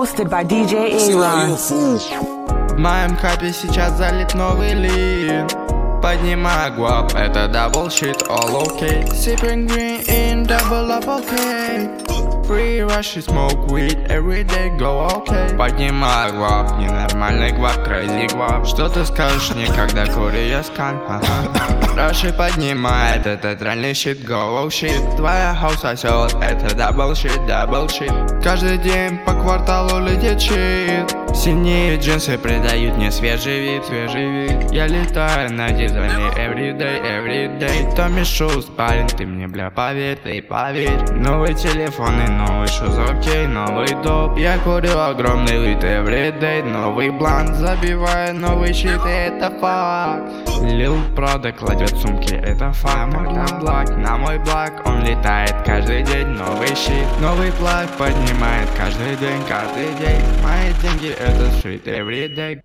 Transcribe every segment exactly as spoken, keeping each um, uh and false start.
Hosted by ди джей A-Ron. В моем хабе сейчас залит новый лин. Поднимаю гвап, это double shit, all okay. Sipping green in double up, okay. Free rush, smoke weed, every day go okay. Поднимаю гвап, ненормальный гвап, crazy гвап. Что ты скажешь мне, когда курю я скан? Раши поднимает, это тральный щит, go shit. Твоя хаус сосет, это double shit, double shit. Каждый день по кварталу летит щит. Синие джинсы придают мне свежий вид, свежий вид. Я летаю на дизайне everyday, everyday. Томми Шуз, парень, ты мне, бля, поверь, ты поверь. Новые телефоны, новый шуз, окей, новый доп. Я курю огромный лит everyday. Новый блант, забиваю новый щит, это факт. Lil Proda кладет сумки, это факт. На блок, на мой блок, он летает каждый день. Новый щит, новый плаг поднимает каждый день, каждый день. Мои деньги это street everyday.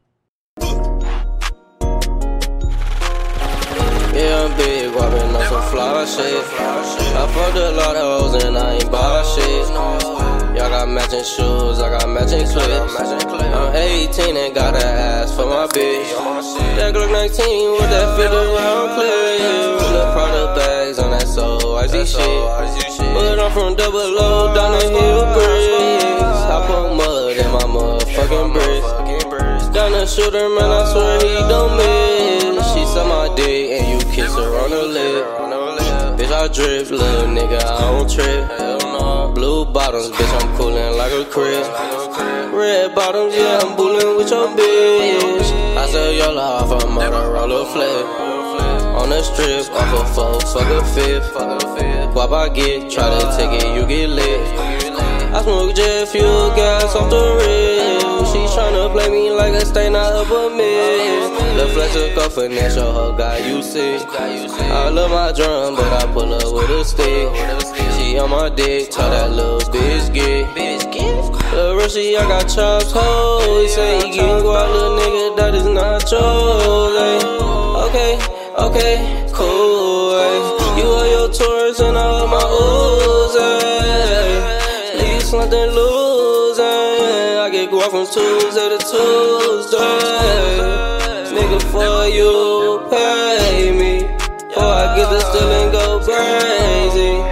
Yeah, I'm big, whopping on some fly shit. I fucked a lot of hoes and I ain't buy shit. Y'all got matching shoes, I got matching clips. I'm eighteen and gotta ask for my bitch. That Glock nineteen with that fifty round clip. Little product bags on that so icy shit. But I'm from double O down the hill bricks. I put mud in my motherfucking bricks. Down the shooter, man, I swear he don't miss. She suck my dick and you kiss her on the lip. Bitch, I drip, little nigga, I don't trip. Blue bottoms, bitch, I'm coolin' like a crib. Red bottoms, yeah, I'm bullin' with your bitch. I sell your off a Motorola flip. On the strip, off a four, fuck a fifth. Guap I get, try to take it, you get lit. I smoke jet fuel, gas off the rim. She tryna play me like a stain out of a mist. The flex took off finesse, your hoe got you sick. I love my drum, but I pull up with a stick. She on my dick, tell that little bitch get. Lil' Rushy, I got chops, ho. He say he getting go out, little nigga, that is not yours. Ay. Okay, okay, cool. Ay. You are your Taurus and I love my ooze. Leave something lose. Ay. I get go out from Tuesday to Tuesday. Nigga, for you, pay me. Or I get the still and go crazy.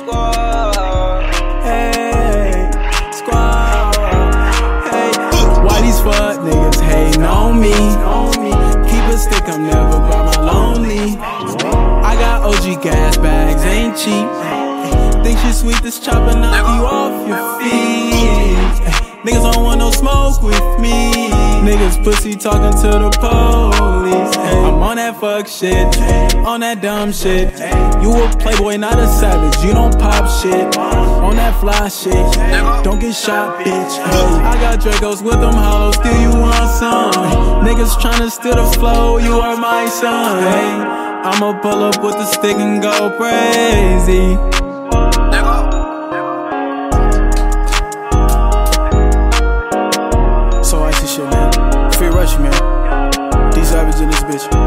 Hey, squad. Hey, why these fuck niggas hating on me? Keep a stick, I'm never by my lonely. I got O G gas bags, ain't cheap. Think she sweet, this chopper knock you off your feet. Niggas don't want no smoke with me. Niggas pussy talking to the police. I'm on that fuck shit, on that dumb shit. You a playboy, not a savage, you don't pop shit. On that fly shit, don't get shot, bitch. I got Dracos with them hollows, still you want some. Niggas tryna steal the flow, you are my son. I'ma pull up with the stick and go crazy. So icy shit, man. Free rush, man. These savage in this bitch.